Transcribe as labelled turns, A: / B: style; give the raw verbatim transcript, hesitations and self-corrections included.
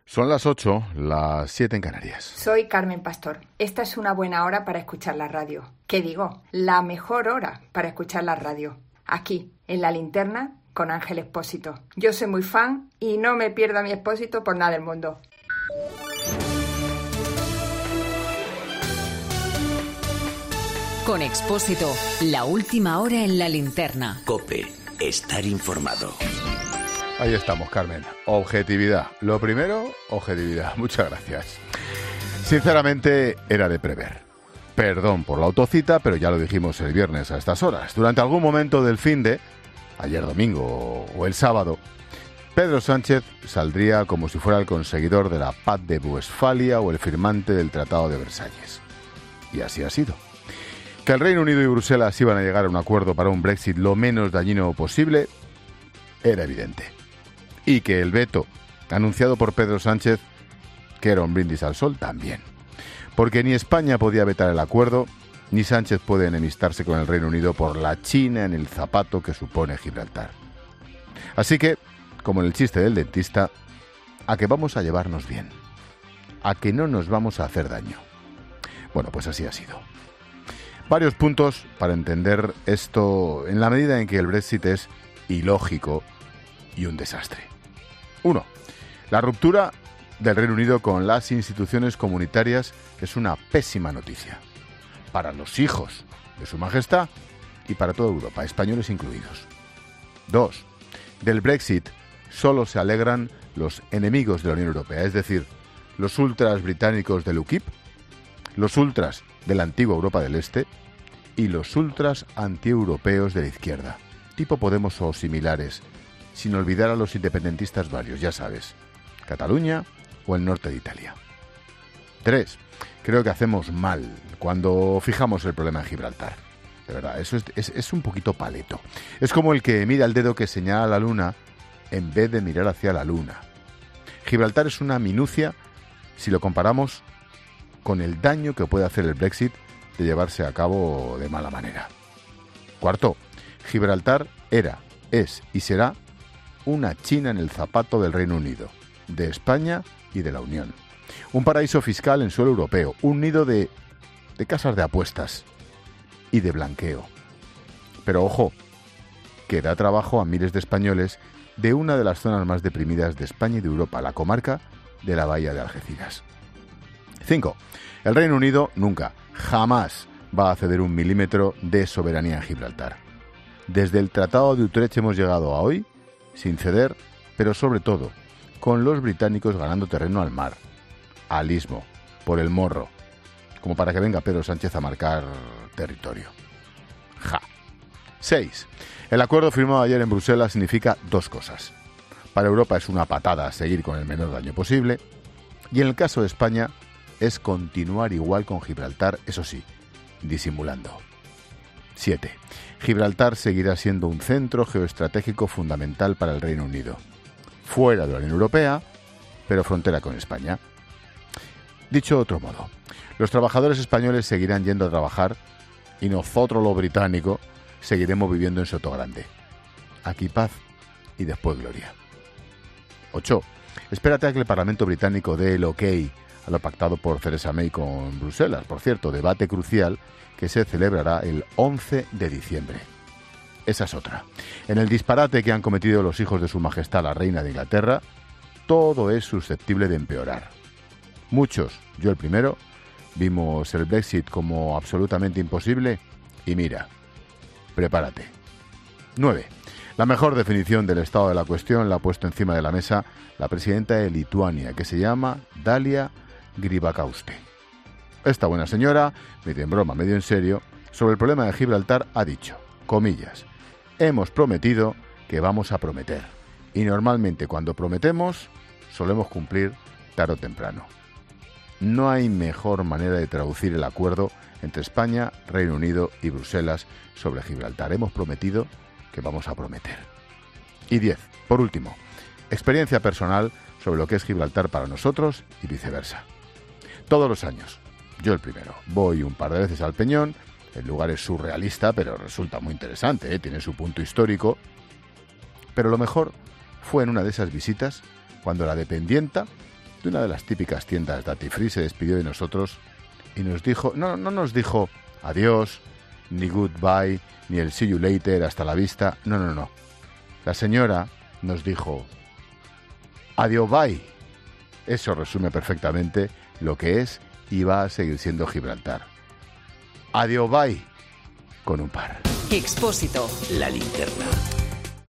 A: Son las ocho, las siete en Canarias.
B: Soy Carmen Pastor. Esta es una buena hora para escuchar la radio. ¿Qué digo? La mejor hora para escuchar la radio. Aquí, en La Linterna, con Ángel Expósito. Yo soy muy fan y no me pierdo a mi Expósito por nada del mundo.
C: Con Expósito, la última hora en La Linterna.
D: COPE, estar informado.
A: Ahí estamos, Carmen. Objetividad. Lo primero, objetividad. Muchas gracias. Sinceramente, era de prever. Perdón por la autocita, pero ya lo dijimos el viernes a estas horas. Durante algún momento del finde, ayer domingo o el sábado, Pedro Sánchez saldría como si fuera el conseguidor de la paz de Westfalia o el firmante del Tratado de Versalles. Y así ha sido. Que el Reino Unido y Bruselas iban a llegar a un acuerdo para un Brexit lo menos dañino posible, era evidente. Y que el veto, anunciado por Pedro Sánchez, que era un brindis al sol, también. Porque ni España podía vetar el acuerdo, ni Sánchez puede enemistarse con el Reino Unido por la china en el zapato que supone Gibraltar. Así que, como en el chiste del dentista, a que vamos a llevarnos bien, a que no nos vamos a hacer daño. Bueno, pues así ha sido. Varios puntos para entender esto en la medida en que el Brexit es ilógico y un desastre. Uno, la ruptura del Reino Unido con las instituciones comunitarias es una pésima noticia para los hijos de Su Majestad y para toda Europa, españoles incluidos. Dos, del Brexit solo se alegran los enemigos de la Unión Europea, es decir, los ultras británicos del U KIP, los ultras de la antigua Europa del Este y los ultras antieuropeos de la izquierda, tipo Podemos o similares, sin olvidar a los independentistas varios, ya sabes, Cataluña o el norte de Italia. Tres, creo que hacemos mal cuando fijamos el problema en Gibraltar. De verdad, eso es, es, es un poquito paleto. Es como el que mira el dedo que señala a la luna en vez de mirar hacia la luna. Gibraltar es una minucia si lo comparamos con el daño que puede hacer el Brexit de llevarse a cabo de mala manera. Cuarto, Gibraltar era, es y será una china en el zapato del Reino Unido, de España y de la Unión. Un paraíso fiscal en suelo europeo, un nido de, de casas de apuestas y de blanqueo. Pero ojo, que da trabajo a miles de españoles de una de las zonas más deprimidas de España y de Europa, la comarca de la Bahía de Algeciras. Cinco. El Reino Unido nunca, jamás va a ceder un milímetro de soberanía en Gibraltar. Desde el Tratado de Utrecht hemos llegado a hoy sin ceder, pero sobre todo con los británicos ganando terreno al mar, al istmo, por el morro, como para que venga Pedro Sánchez a marcar territorio. Ja. Seis. El acuerdo firmado ayer en Bruselas significa dos cosas. Para Europa es una patada a seguir con el menor daño posible, y en el caso de España es continuar igual con Gibraltar, eso sí, disimulando. Siete. Gibraltar seguirá siendo un centro geoestratégico fundamental para el Reino Unido, fuera de la Unión Europea, pero frontera con España. Dicho de otro modo, los trabajadores españoles seguirán yendo a trabajar y nosotros los británicos seguiremos viviendo en Sotogrande. Aquí paz y después gloria. Ocho. Espérate a que el Parlamento británico dé el ok a lo pactado por Theresa May con Bruselas. Por cierto, debate crucial que se celebrará el once de diciembre. Esa es otra. En el disparate que han cometido los hijos de Su Majestad la Reina de Inglaterra, todo es susceptible de empeorar. Muchos, yo el primero, vimos el Brexit como absolutamente imposible y mira, prepárate. Nueve. La mejor definición del estado de la cuestión la ha puesto encima de la mesa la presidenta de Lituania, que se llama Dalia Grybauskaitė. Esta buena señora, medio en broma, medio en serio, sobre el problema de Gibraltar ha dicho, comillas, hemos prometido que vamos a prometer. Y normalmente cuando prometemos, solemos cumplir tarde o temprano. No hay mejor manera de traducir el acuerdo entre España, Reino Unido y Bruselas sobre Gibraltar. Hemos prometido que vamos a prometer. Y diez, por último, experiencia personal sobre lo que es Gibraltar para nosotros y viceversa. Todos los años, yo el primero, voy un par de veces al Peñón. El lugar es surrealista, pero resulta muy interesante, ¿eh? Tiene su punto histórico. Pero lo mejor fue en una de esas visitas, cuando la dependienta de una de las típicas tiendas Duty Free, se despidió de nosotros y nos dijo, no, no nos dijo adiós, ni goodbye, ni el see you later, hasta la vista, no, no, no. La señora nos dijo, adiós, bye. Eso resume perfectamente lo que es y va a seguir siendo Gibraltar. Adiós, bye, con un par.
C: Expósito.
D: La linterna.